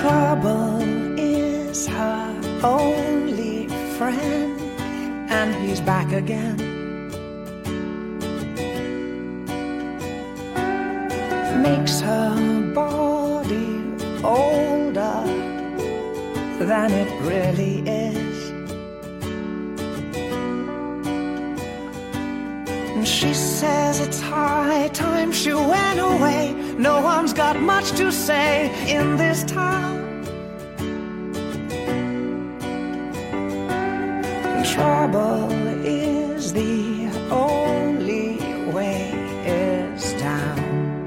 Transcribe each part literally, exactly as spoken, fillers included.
Trouble is her only friend, and he's back again. Makes her body older than it really is. And she says it's high time she went away. No one's got much to say in this town. And trouble is the only way is down.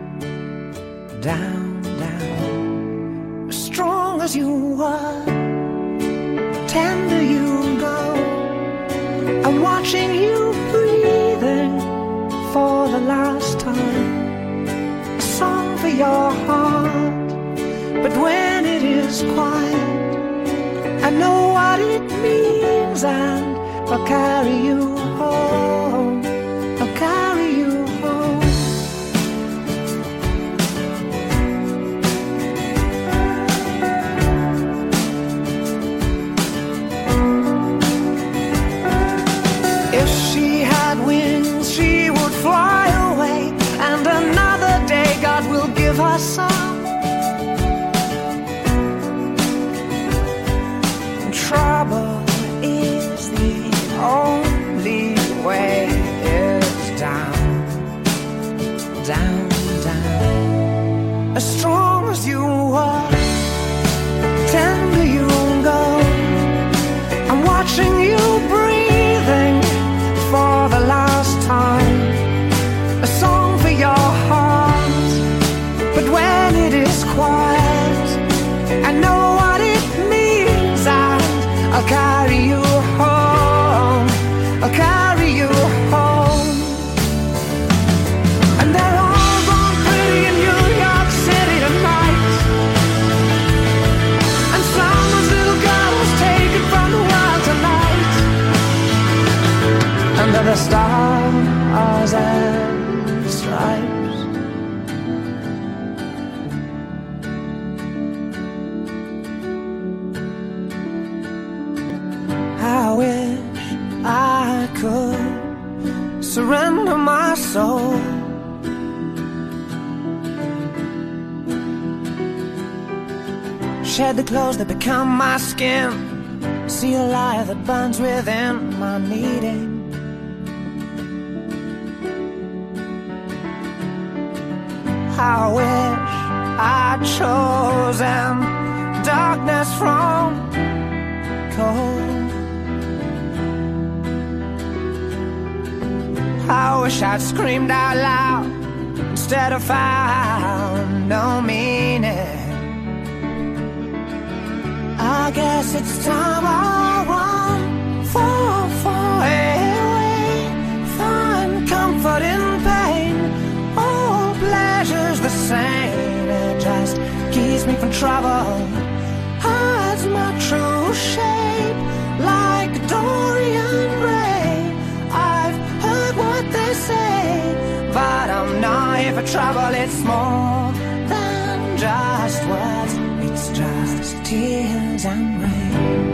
Down, down. As strong as you were, tender you go. I'm watching you breathing for the last time. A song for your heart, but when it is quiet, I know what it means, and I'll carry you home. I'll carry you home. If she had wings, she would fly away, and another day God will give her some. Trouble is the only way is down, down, down. As strong as you are, tender you go. I'm watching you breathing for the last time. A song for your heart, but when it is quiet, I know what it means, and I'll carry you home. I'll carry you home. And they're all gone pretty in New York City tonight. And someone's little girl was taken from the world tonight. Under the stars and stripes. I wish I could surrender my soul. Shed the clothes that become my skin. See a light that burns within my needing. I wish I'd chosen darkness from cold. I wish I'd screamed out loud instead of found no meaning. I guess it's time I run, fall far away, find comfort in pain. All pleasure's the same, it just keeps me from trouble. Hides my true shape like Dorian Gray. I've heard what they say, but I'm not here for trouble. It's more than just words, it's just tears and rain.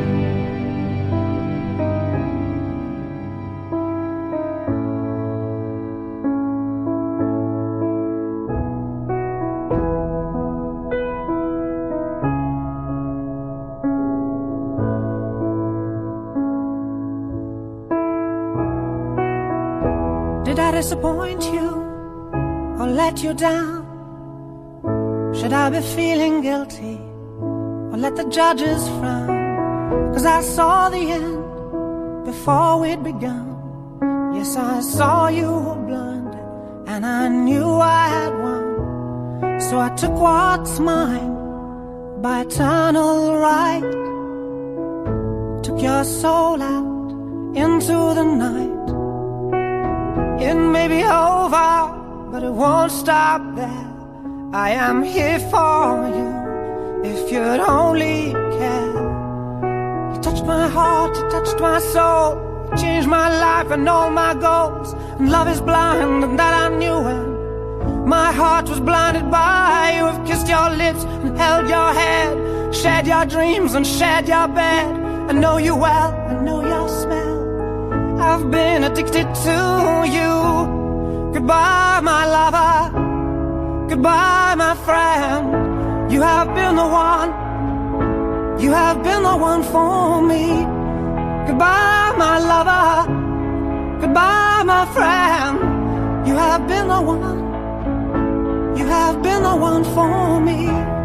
Did I disappoint you or let you down? Should I be feeling guilty or let the judges frown? 'Cause I saw the end before we'd begun. Yes, I saw you were blinded and I knew I had won. So I took what's mine by eternal right. Took your soul out into the night. It may be over, but it won't stop there. I am here for you, if you'd only care. You touched my heart, you touched my soul, you changed my life and all my goals. And love is blind, and that I knew when my heart was blinded by you. Have kissed your lips and held your head, shared your dreams and shared your bed. I know you well, I know your smell. I've been addicted to you. Goodbye, my lover. Goodbye, my friend. You have been the one. You have been the one for me. Goodbye, my lover. Goodbye, my friend. You have been the one. You have been the one for me.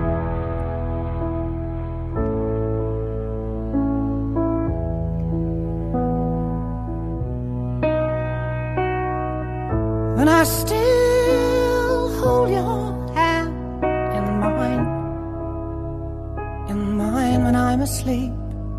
And I still hold your hand in mine, in mine when I'm asleep.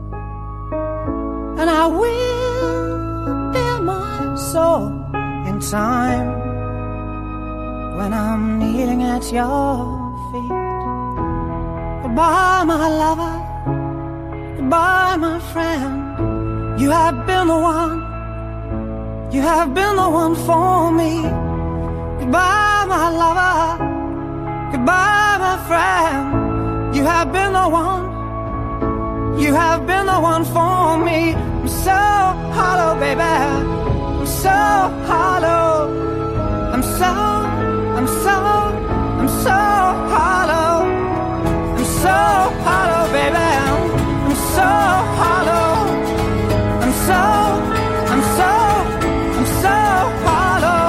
And I will bare my soul in time when I'm kneeling at your feet. Goodbye, my lover. Goodbye, my friend. You have been the one. You have been the one for me. Goodbye, my lover. Goodbye, my friend. You have been the one. You have been the one for me. I'm so hollow, baby. I'm so hollow. I'm so, I'm so, I'm so hollow. I'm so hollow, baby. I'm so hollow. I'm so, I'm so, I'm so hollow.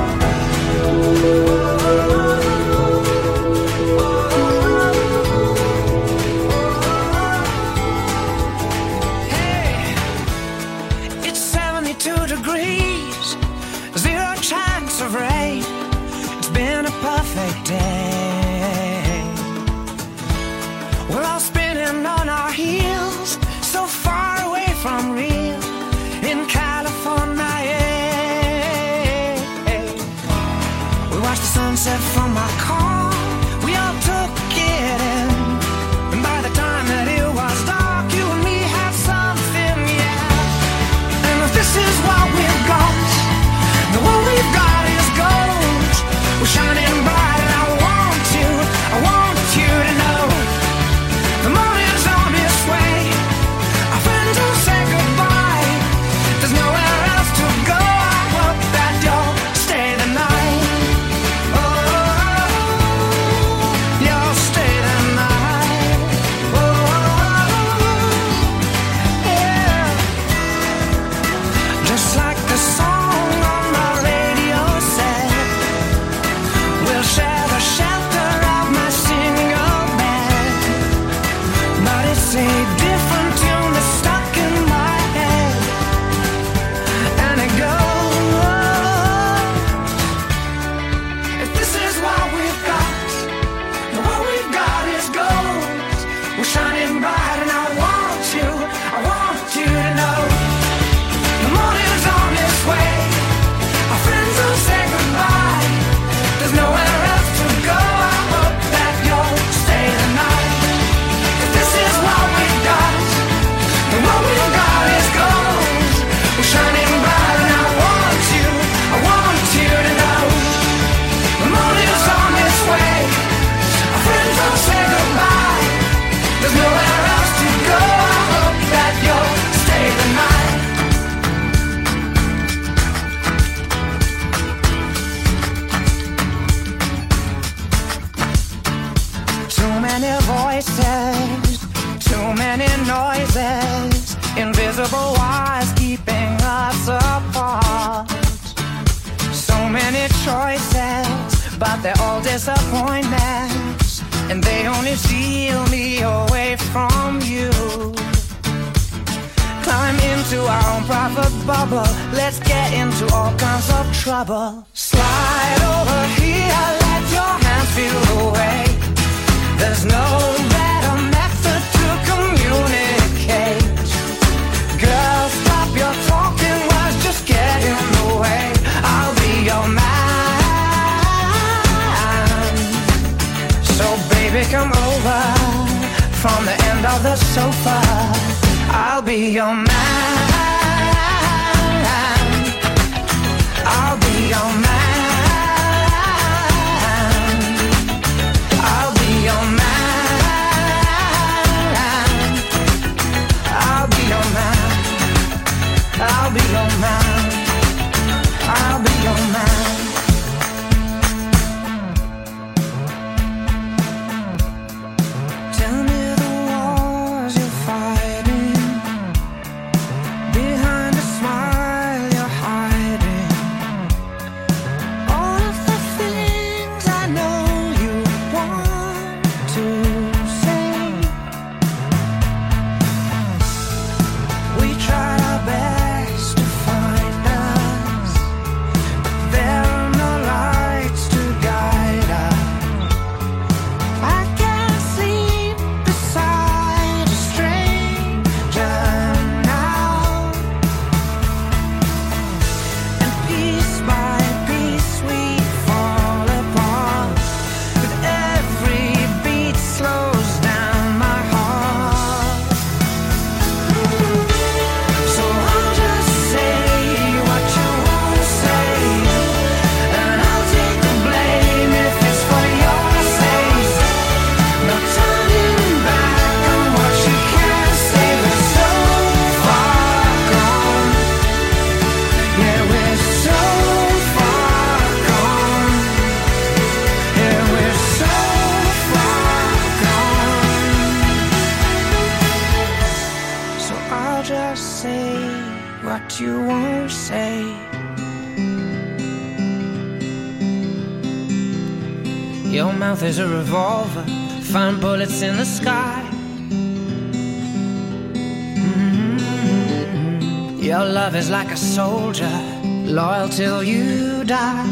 Hey, it's seventy-two degrees, zero chance of rain. It's been a perfect day. We're all spinning on our heels, so far away from real in California. We watched the sunset from my car. We all took it in, and by the time that it was dark, you and me had something, yeah. And if this is what we've got, then what we've got is gold. We're shining bright, and I want you, I want you to know the morning's on its way. Our friends will say goodbye. There's nowhere else to go. I hope that you'll stay the night. Oh, you'll stay the night. Oh, yeah. Just like the song on my radio said, we'll share the shelter of my single bed. But it's a different tune that's stuck in my head, and it goes, if this is what we've got, then what we've got is gold. We're shining bright, and I want you, I want you to know the morning's on its way. Our friends will say goodbye. There's nowhere else to go. I hope that you'll stay the night. If this is what we've got, then what we've got is gold. We're shining bright, and I want you, I want you to know the morning's on its way. Our friends will say goodbye. There's nowhere else to go. I hope that you'll stay the night. Too many voices, too many noises, invisible wires keeping us apart. So many choices, but they're all disappointments, and they only steal me away from you. Climb into our own private bubble. Let's get into all kinds of trouble. Slide over here, let your hands feel the way. There's no better method to communicate. Girl, stop your talking, words just get in the way. I'll be your man. So baby, come over from the end of the sofa. I'll be your man. I'll be your man. I'll be your man. man. I'll be your man. Tell me the wars you're fighting, behind a smile you're hiding, all of the things I know you want to say. We tried our best to find us, but there are no lights to guide us. I can't sleep beside a stranger now, and piece by piece we fall apart. With every beat slows down my heart. So I'll just say what you won't say, and I'll take the blame if it's for your sake. No turning back on what you can't say. We're so far gone. Yeah, we're so far gone. Yeah, we're so far gone. So I'll just say what you won't say. Your mouth is a revolver, find bullets in the sky. Mm-hmm. Your love is like a soldier, loyal till you die.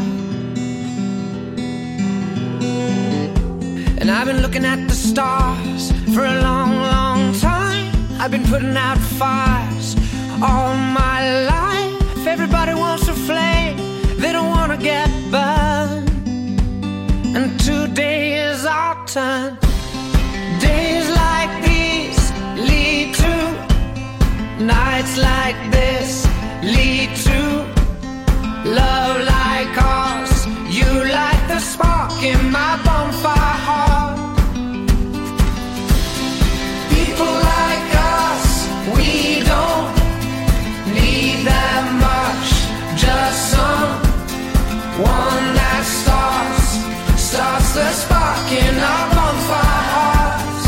And I've been looking at the stars for a long, long time. I've been putting out fires all my life. Everybody wants a flame, they don't want to get burned. And today is our turn. Days like these lead to nights like this, lead to love like ours. You light the spark in my bonfire heart. People like us, we don't need that much. Just someone that starts starts the spark in our bonfire hearts.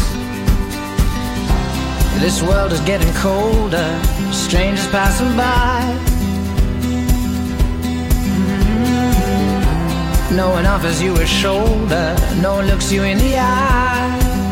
This world is getting colder, strangers passing by. Mm-hmm. No one offers you a shoulder, no one looks you in the eye.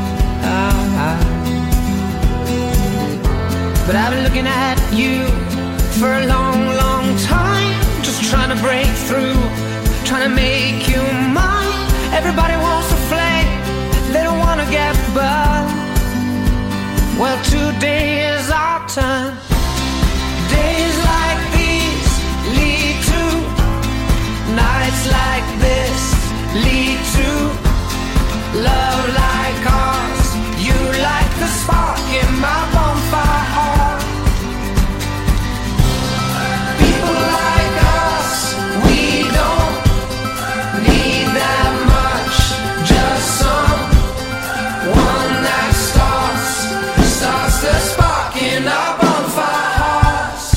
But I've been looking at you for a long, long time, just trying to break through, trying to make you mine. Everybody wants a flame, they don't want to get burned. Well, today is our turn. Days like these lead to nights like this, lead to love like ours. You light the spark in my bonfire heart. People like us, we don't need that much. Just someone that starts starts the spark in our bonfire hearts.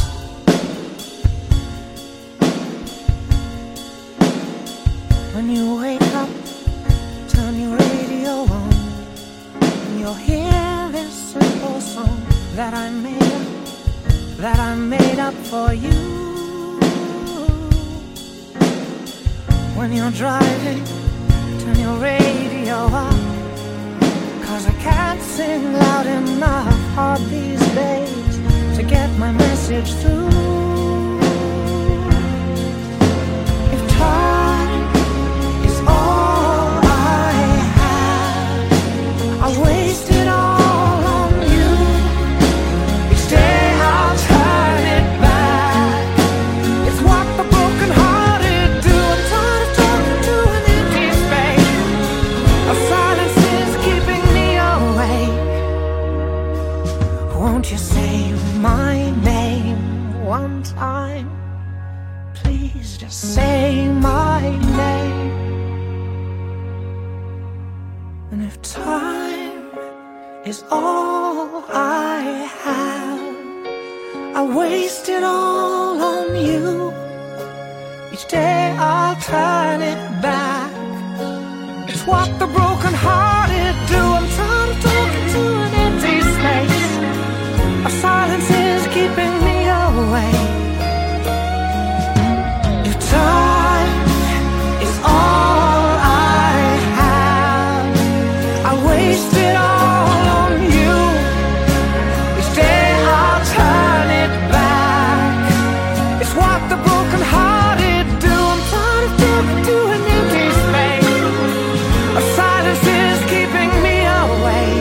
When you wake up, turn your radio on, and you'll hear this simple song that I made up, that I made up for you. When you're driving, turn your radio up, 'cause I can't sing loud enough hard these days to get my message through. If time is all I have, I'll waste it all on you. Each day I'll turn it back. It's what the broken-hearted do. I'm tired of talking to an empty space. A silence is keeping me awake. Won't you say my name one time? Please just say my name. And if time is all I have, I waste it all on you. Each day I'll turn it back. It's what the broken-hearted do. I'm tired of talking to an empty space. Our silence is keeping me away. If time is all I have, I waste it all on you. Each day I'll turn it back. It's what the broken-hearted do. I'm tired of talking to an empty space. Our silence is keeping me away.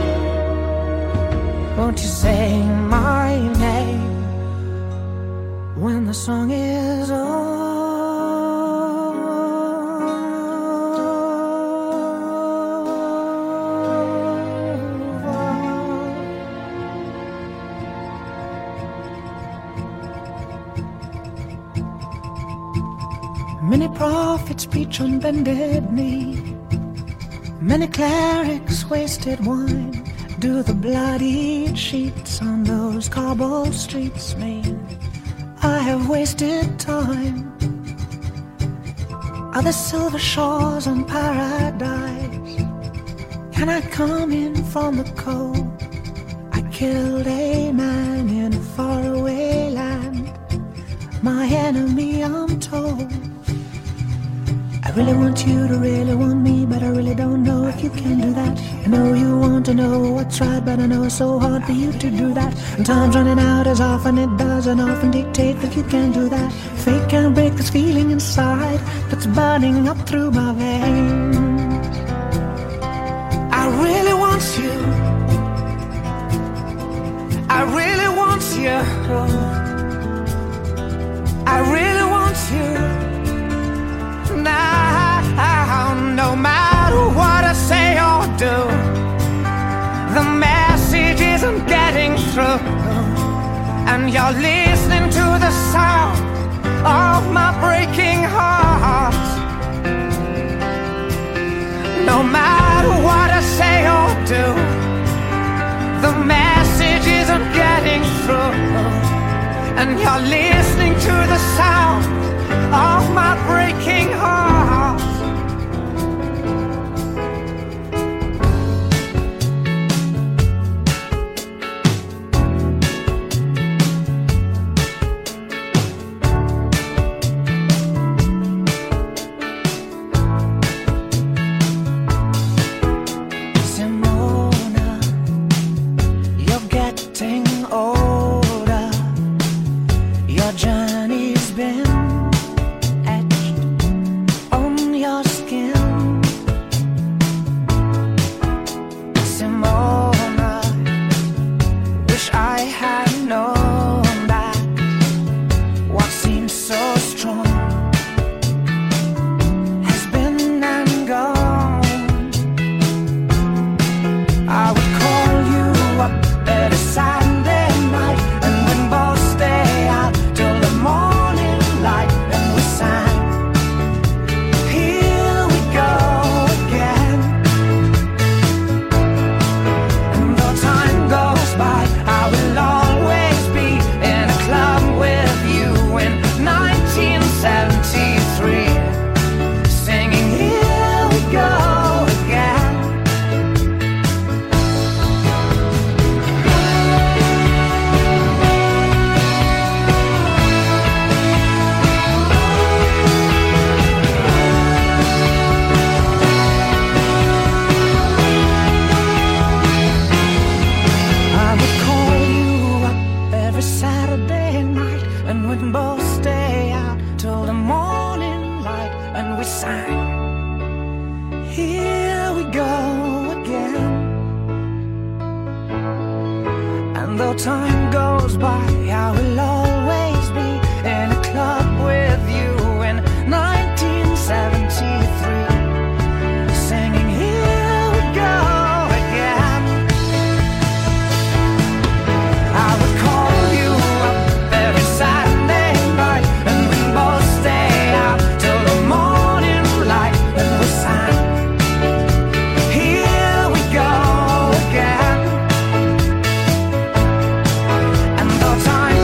Won't you say my name when the song is over? Many prophets preach on bended knee. Many clerics wasted wine. Do the bloodied sheets on those cobbled streets mean I have wasted time? Are there silver shores on paradise? Can I come in from the cold? I killed a man in a faraway land, my enemy I'm told. I really want you to really want me, but I really don't know if you can do that. I know you want to know what's right, but I know it's so hard for you to do that. And time's running out as often it does, and often dictate that you can't do that. Fate can't break this feeling inside that's burning up through my veins. I really want you. I really want you. I really want you. Now, no matter what I say or do, the message isn't getting through, and you're listening to the sound of my breaking heart. No matter what I say or do, the message isn't getting through, and you're listening to the sound of my breaking heart. Simona, you're getting older. Your journey's been your skin. Simona, wish I had known that what seems so strong has been and gone. I would call you up every Saturday night, and we'd both stay out till the morning light, and we sang. Though time goes by, I will always be in a club with you in nineteen seventy-three, singing here we go again. I would call you up every Saturday night, and we'd both stay out till the morning light, and we sang here we go again. Time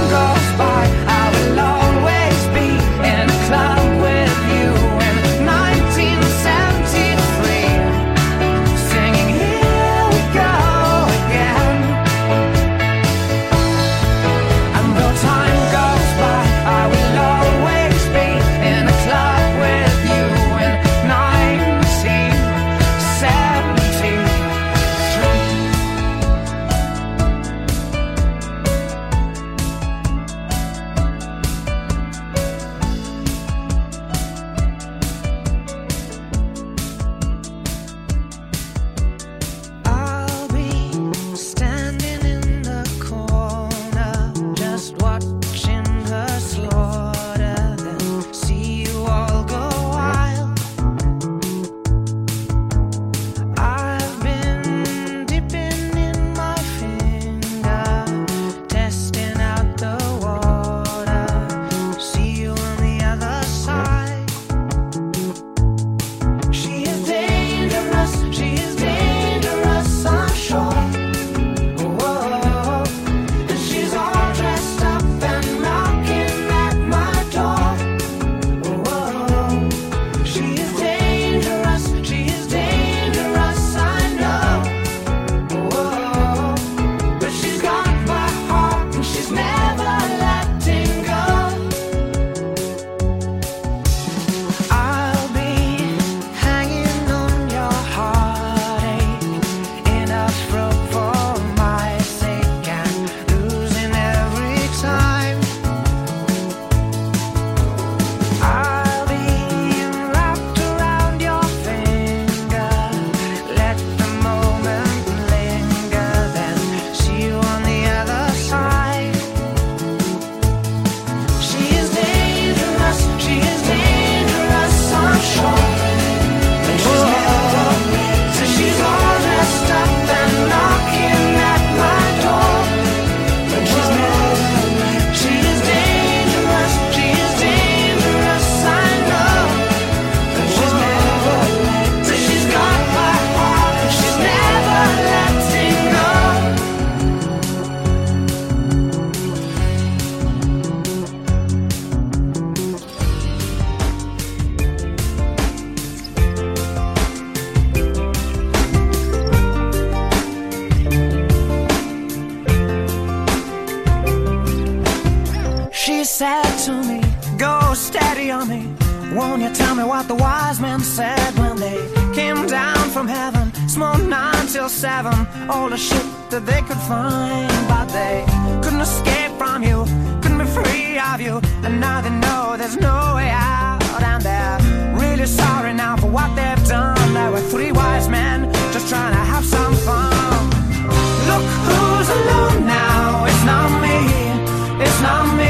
She said to me, go steady on me. Won't you tell me what the wise men said when they came down from heaven? Small nine till seven, all the shit that they could find. But they couldn't escape from you, couldn't be free of you. And now they know there's no way out. And they're really sorry now for what they've done. There were three wise men just trying to have some fun. Look who's alone now, it's not me, it's not me.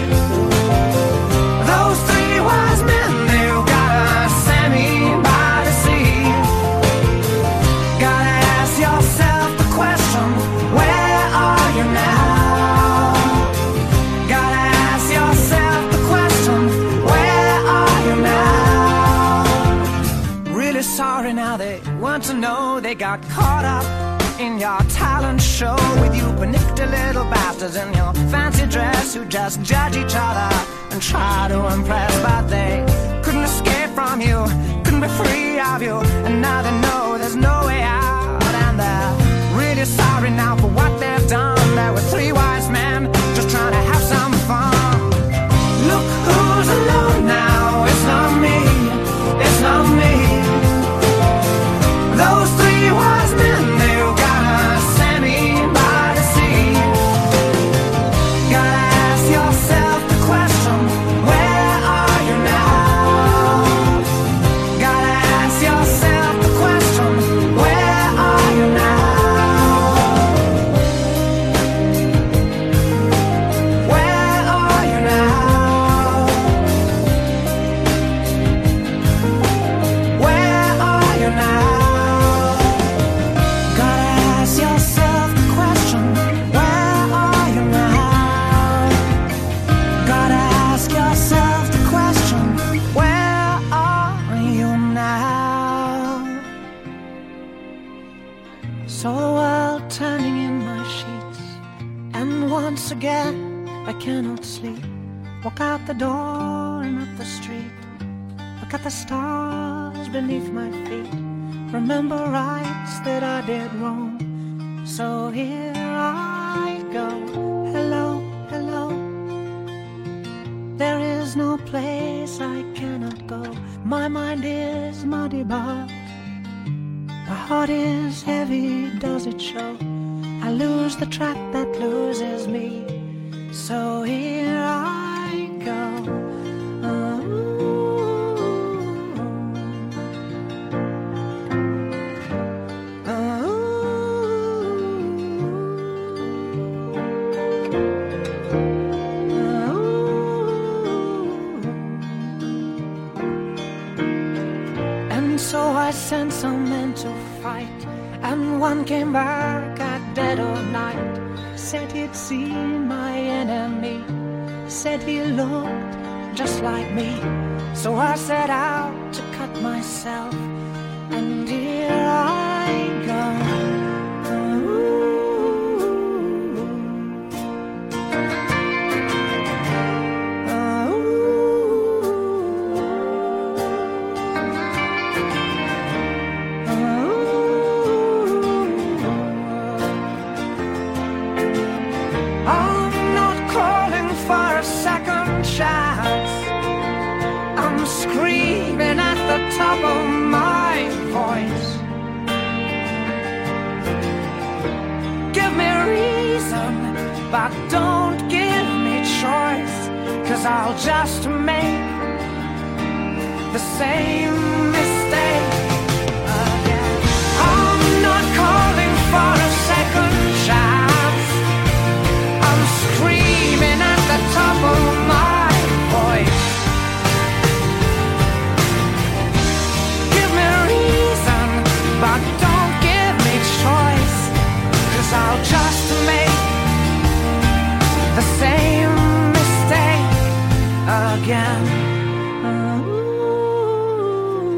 Those three wise men, they've got a semi by the sea. Gotta ask yourself the question, where are you now? Gotta ask yourself the question, where are you now? Really sorry now, they want to know they got caught up in your talent show with you panicky little bastards in your fancy dress who just judge each other and try to impress. But they couldn't escape from you, couldn't be free of you. And now they know there's no way out. And they're really sorry now for what they've done. There were three wise men just trying to have some fun. Look who's alone now, it's not me, it's not me. Those three wise men, they've got a semi by the sea. Gotta ask yourself the question, where are you now? Gotta ask yourself the question, where are you now? Where are you now? Where are you now? Saw the world turning in my sheets, and once again I cannot sleep. Walk out the door and up the street, look at the stars beneath my feet. Remember rights that I did wrong, so here I go. Hello, hello. There is no place I cannot go. My mind is muddy, but my heart is heavy, does it show? I lose the track that loses me, so here I go. Oh. Oh. Oh. And so I sent some men to fight, and one came back at dead of night. Said he'd seen my enemy, said he looked just like me. So I set out to cut myself, and here I go. I'm screaming at the top of my voice. Give me a reason, but don't give me choice, 'cause I'll just make the same mistake again. I'm not calling for a second chance. I'm screaming at the top of my voice. Give me a reason, but don't give me choice, 'cause I'll just make the same mistake again. Ooh.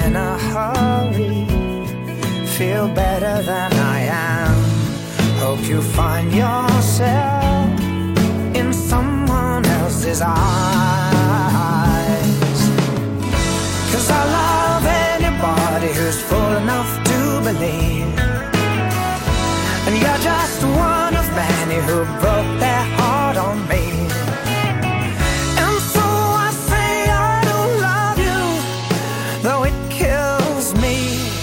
in a hurry. Feel better than I am. Hope you find yourself in someone else's eyes. 'Cause I love anybody who's full enough to believe. And you're just one of many who broke their heart on me. And so I say I don't love you, though it kills me.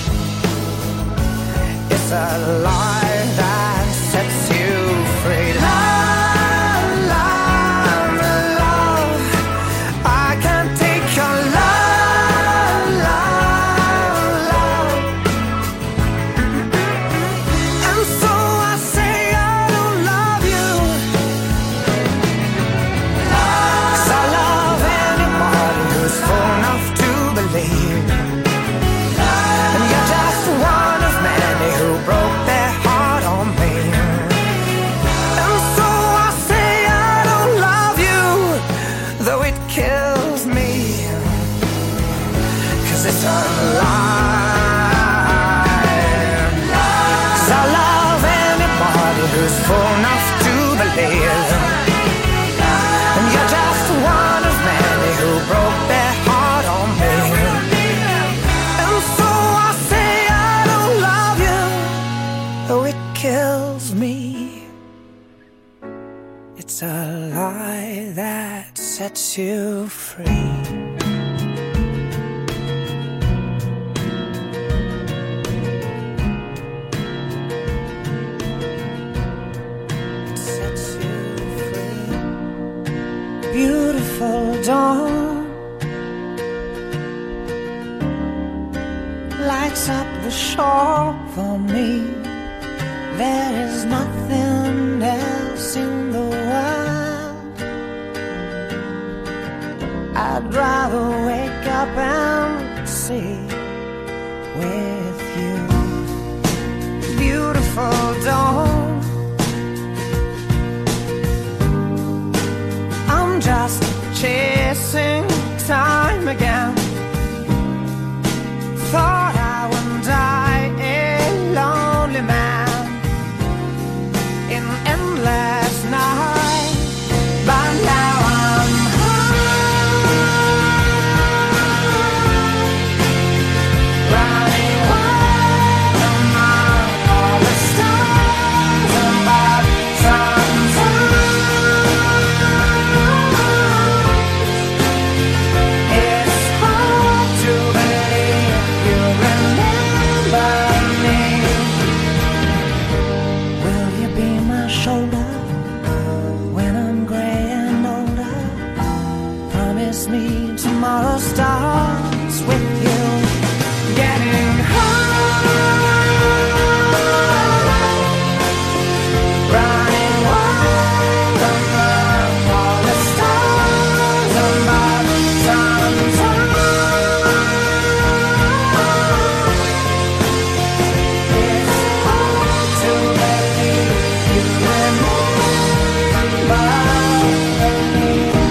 It's a lie that sets you free. Love, love, love, I can't take your love, love, love. And so I say I don't love you, 'cause I love anybody who's full enough to believe. And you're just one of many who broke their heart on me. And so I say I don't love you, though it kills me. 'Cause it's a lie. 'Cause I love anybody who's full enough to believe. And you're just one of many who broke their heart on me. And so I say I don't love you, though it kills me. It's a lie that sets you free. Sets you free. Beautiful dawn lights up the shore for me. There is nothing else in the world I'd rather wake up and see with you. Beautiful dawn, I'm just chasing time again. Thought I would die a lonely man in endless night, but now I'm high, running wild among all the stars above. Sometimes it's hard to believe you remember me. Will you be my shoulder when I'm gray and older? Promise me tomorrow starts with you getting high, running wild among all the stars above. Sometimes it's hard to believe you remember me.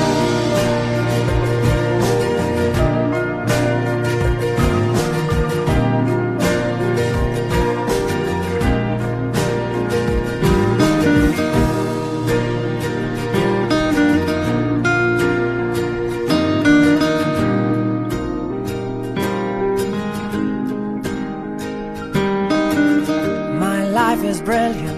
My life is brilliant.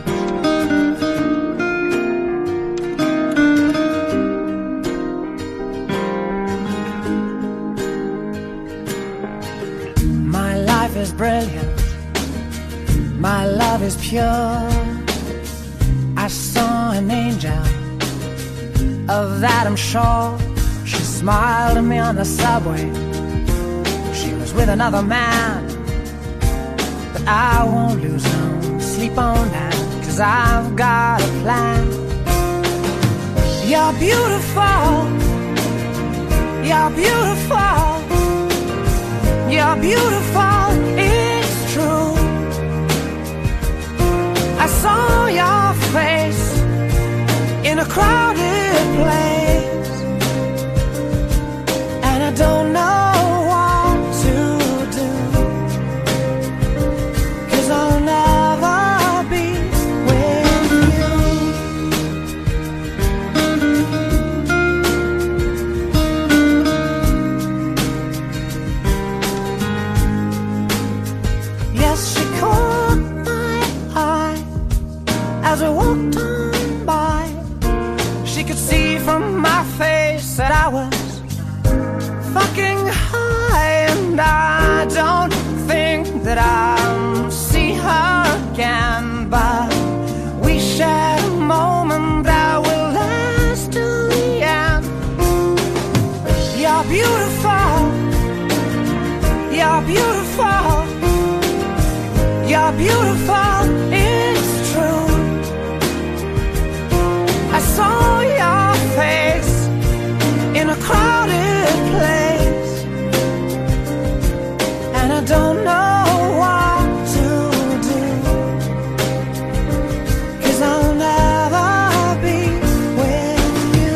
My life is brilliant. My love is pure. I saw an angel, of that I'm sure. She smiled at me on the subway. She was with another man, but I won't lose no sleep on that, 'cause I've got a plan. You're beautiful, you're beautiful, you're beautiful, it's true. I saw your face in a crowded place, and I don't know what to do. You're beautiful, you're beautiful, it's true. I saw your face in a crowded place, and I don't know what to do, 'cause I'll never be with you.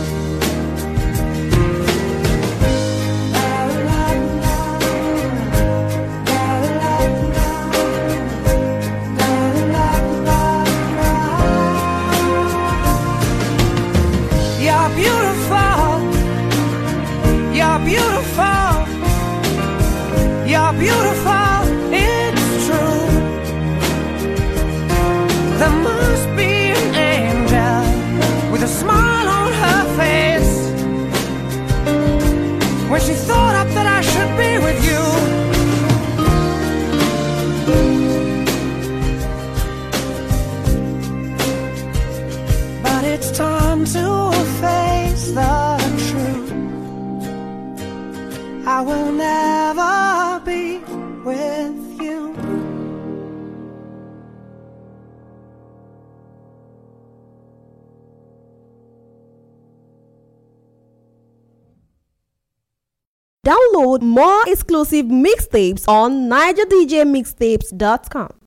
You're beautiful, you're beautiful, you're beautiful, it's true. There must be an angel with a smile on her face when she thought up that I should be with you. But it's time to face the truth. I will never be with you. Download more exclusive mixtapes on niger d j mixtapes dot com.